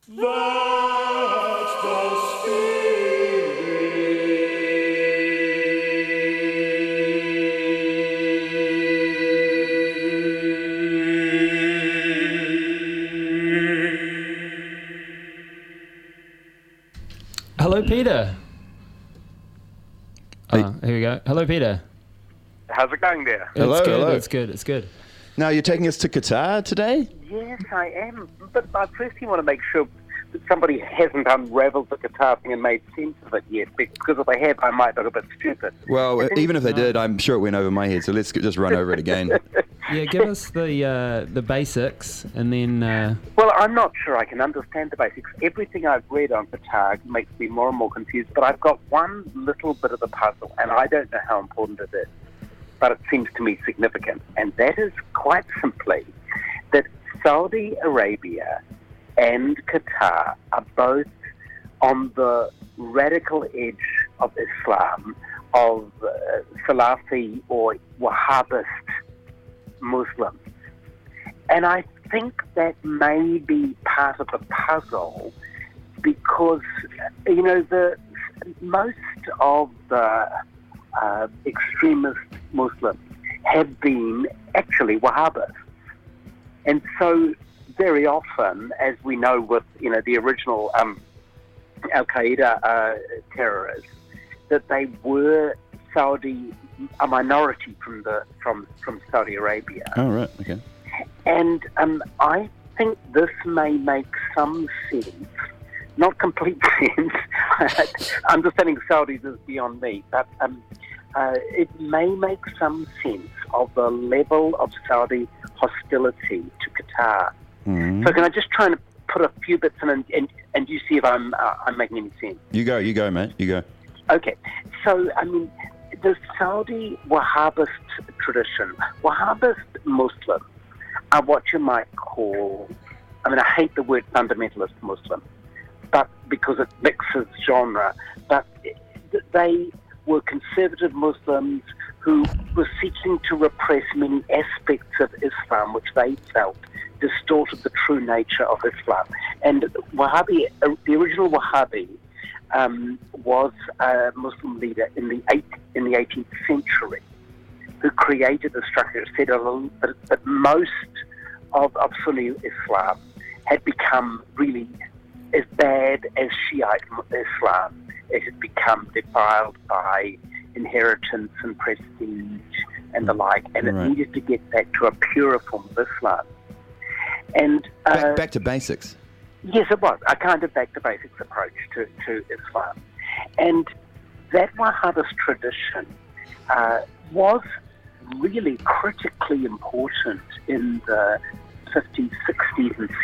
That's the Hello, Peter. Here we go. Hello, Peter. How's it going there? It's good. hello. It's good. It's good. Now, you're taking us to Qatar today? Yes, I am. But I firstly want to make sure that somebody hasn't unravelled the Qatar thing and made sense of it yet, because if they have, I might look a bit stupid. Well, even if they did, I'm sure it went over my head, so let's just run over it again. Yeah, give us the basics, and then Well, I'm not sure I can understand the basics. Everything I've read on Qatar makes me more and more confused, but I've got one little bit of the puzzle, and I don't know how important it is, but it seems to me significant, and that is quite simply that Saudi Arabia and Qatar are both on the radical edge of Islam, of Salafi or Wahhabist Muslims. And I think that may be part of the puzzle because, most of the extremist Muslims have been actually Wahhabists. And so very often, as we know with, the original Al-Qaeda terrorists, that they were a minority from Saudi Arabia. Oh, right, okay. And I think this may make some sense, not complete sense. Understanding Saudis is beyond me, but it may make some sense of the level of Saudi hostility to Qatar. Mm-hmm. So can I just try and put a few bits in and you see if I'm making any sense? You go, mate, you go. Okay, so, the Saudi Wahhabist tradition, Wahhabist Muslims are what you might call, I hate the word fundamentalist Muslim, but because it mixes genre, but they were conservative Muslims who were seeking to repress many aspects of Islam which they felt distorted the true nature of Islam. And Wahhabi, the original Wahhabi, was a Muslim leader in the 18th century who created a structure that most of Sunni Islam had become really as bad as Shiite Islam. It had become defiled by inheritance and prestige and the like, and it needed to get back to a purer form of Islam. And Back to basics. Yes, it was a kind of back-to-basics approach to Islam. And that Wahhabist tradition was really critically important in the 50s, 60s and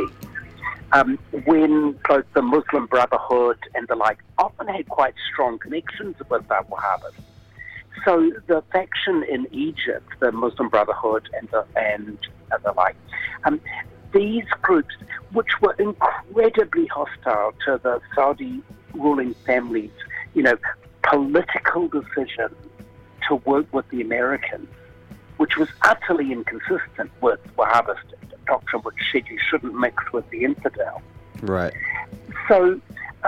70s, when both the Muslim Brotherhood and the like often had quite strong connections with the Wahhabists. So the faction in Egypt, the Muslim Brotherhood and the like, these groups, which were incredibly hostile to the Saudi ruling families, political decision to work with the Americans, which was utterly inconsistent with Wahhabist doctrine, which said you shouldn't mix with the infidel. Right. So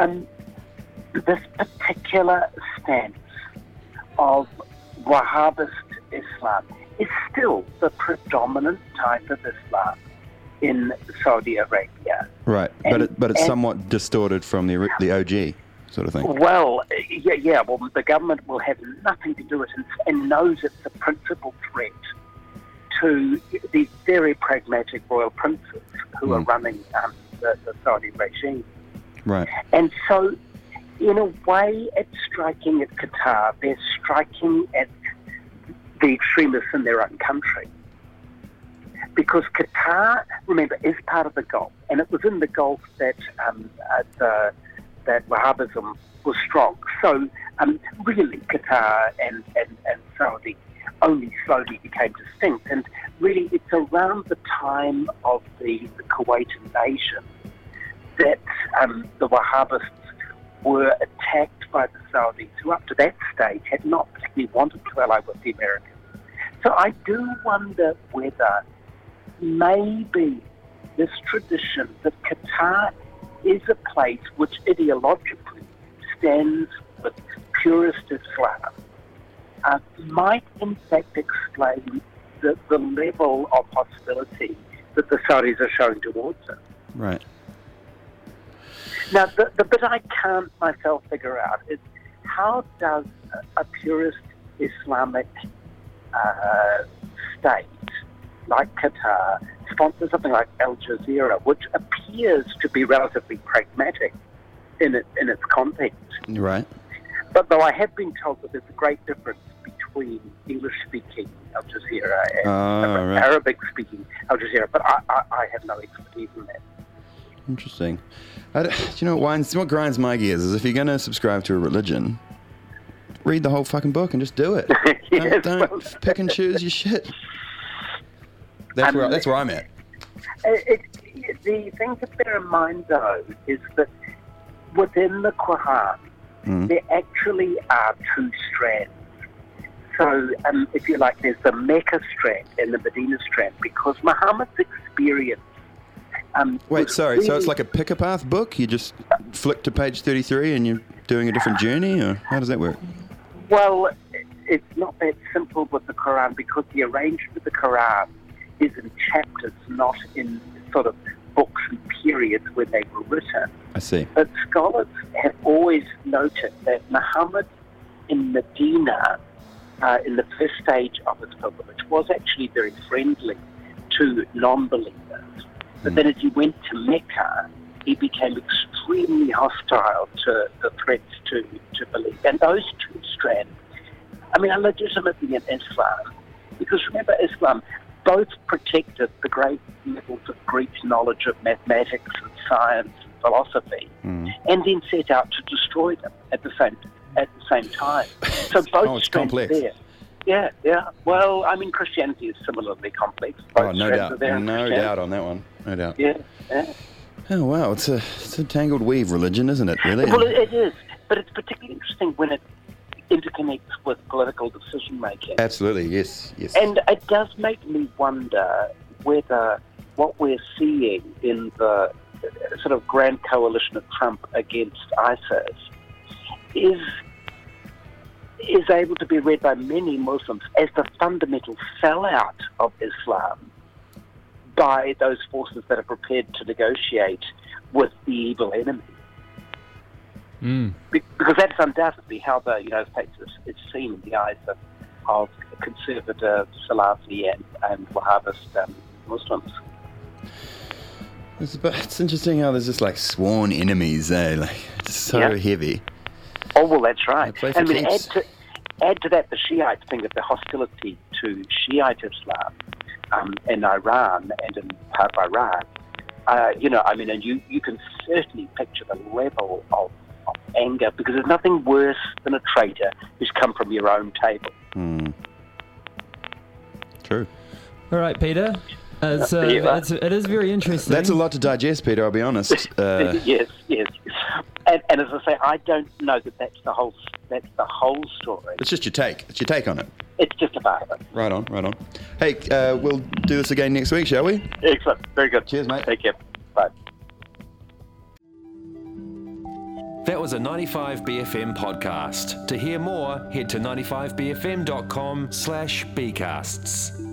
this particular stance of Wahhabist Islam is still the predominant type of Islam in Saudi Arabia. Right, but it's somewhat distorted from the OG sort of thing. Well, yeah. Well, the government will have nothing to do with it and knows it's a principal threat to these very pragmatic royal princes who are running the Saudi regime. Right. And so, in a way, it's striking at Qatar. They're striking at the extremists in their own country. Because Qatar, remember, is part of the Gulf, and it was in the Gulf that that Wahhabism was strong. So really, Qatar and Saudi only slowly became distinct, and really it's around the time of the Kuwait invasion that the Wahhabists were attacked by the Saudis, who up to that stage had not particularly wanted to ally with the Americans. So I do wonder whether maybe this tradition that Qatar is a place which ideologically stands with purist Islam, might in fact explain the level of hostility that the Saudis are showing towards it. Right. Now, the bit I can't myself figure out is how does a purist Islamic state like Qatar sponsor something like Al Jazeera, which appears to be relatively pragmatic in its context? Right. But though I have been told that there's a great difference between English-speaking Al Jazeera and Arabic-speaking Al Jazeera, but I have no expertise in that. Interesting. Do you know what grinds my gears is if you're going to subscribe to a religion, read the whole fucking book and just do it. Yes, don't pick and choose your shit. That's where I'm at. The thing to bear in mind, though, is that within the Quran, there actually are two strands. So, if you like, there's the Mecca strand and the Medina strand, because Muhammad's experience... so it's like a pick-a-path book? You just flick to page 33 and you're doing a different journey, or how does that work? Well, it's not that simple with the Quran, because the arrangement of the Quran is in chapters, not in sort of books and periods where they were written. I see. But scholars have always noted that Muhammad in Medina, in the first stage of his pilgrimage, was actually very friendly to non-believers. But then as he went to Mecca, he became extremely hostile to the threats to belief. And those two strands, are legitimately in Islam. Because remember, Islam both protected the great levels of Greek knowledge of mathematics and science and philosophy, and then set out to destroy them at the same time. So both strands are there. Yeah. Well, Christianity is similarly complex. Both no doubt. No doubt on that one. No doubt. Yeah. Oh, wow. It's a tangled weave religion, isn't it, really? Well, it is. But it's particularly interesting when it interconnects with political decision-making. Absolutely, yes. And it does make me wonder whether what we're seeing in the sort of grand coalition of Trump against ISIS is able to be read by many Muslims as the fundamental sellout of Islam by those forces that are prepared to negotiate with the evil enemy. Because that's undoubtedly how the United States is seen in the eyes of conservative Salafi and Wahhabist Muslims. It's interesting how there's just like sworn enemies, like it's so heavy. Oh, well, that's right. Add to that the Shiite thing of the hostility to Shiite Islam in Iran and in part of Iraq. And you can certainly picture the level of anger, because there's nothing worse than a traitor who's come from your own table. True. All right, Peter. It is very interesting. That's a lot to digest, Peter, I'll be honest. Yes. And as I say, I don't know that that's the whole story. It's just your take. It's your take on it. It's just a part of it. Right on. Hey, we'll do this again next week, shall we? Excellent. Very good. Cheers, mate. Take care. Bye. That was a 95BFM podcast. To hear more, head to 95bfm.com/bcasts.